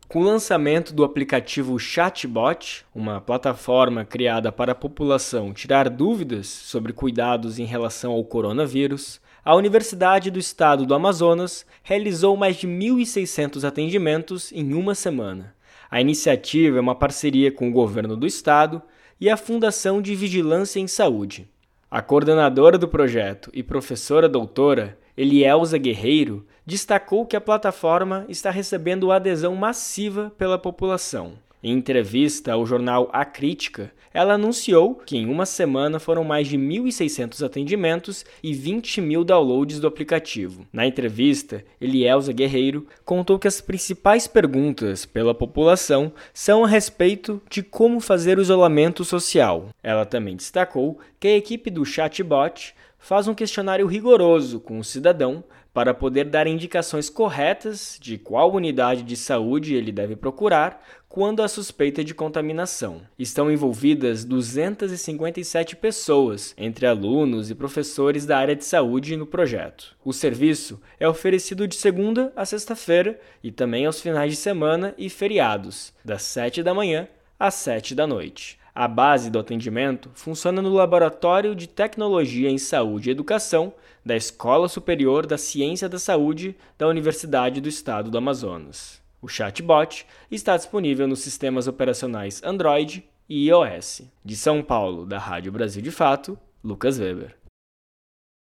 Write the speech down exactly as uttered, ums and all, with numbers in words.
Com o lançamento do aplicativo Chatbot, uma plataforma criada para a população tirar dúvidas sobre cuidados em relação ao coronavírus, a Universidade do Estado do Amazonas realizou mais de mil e seiscentos atendimentos em uma semana. A iniciativa é uma parceria com o governo do estado e a Fundação de Vigilância em Saúde. A coordenadora do projeto e professora doutora, Elielza Guerreiro, destacou que a plataforma está recebendo adesão massiva pela população. Em entrevista ao jornal A Crítica, ela anunciou que em uma semana foram mais de mil e seiscentos atendimentos e vinte mil downloads do aplicativo. Na entrevista, Elielza Guerreiro contou que as principais perguntas pela população são a respeito de como fazer o isolamento social. Ela também destacou que a equipe do Chatbot faz um questionário rigoroso com o cidadão para poder dar indicações corretas de qual unidade de saúde ele deve procurar quando há suspeita de contaminação. Estão envolvidas duzentas e cinquenta e sete pessoas, entre alunos e professores da área de saúde no projeto. O serviço é oferecido de segunda a sexta-feira e também aos finais de semana e feriados, das sete da manhã às sete da noite. A base do atendimento funciona no Laboratório de Tecnologia em Saúde e Educação da Escola Superior da Ciência da Saúde da Universidade do Estado do Amazonas. O chatbot está disponível nos sistemas operacionais Android e iOS. De São Paulo, da Rádio Brasil de Fato, Lucas Weber.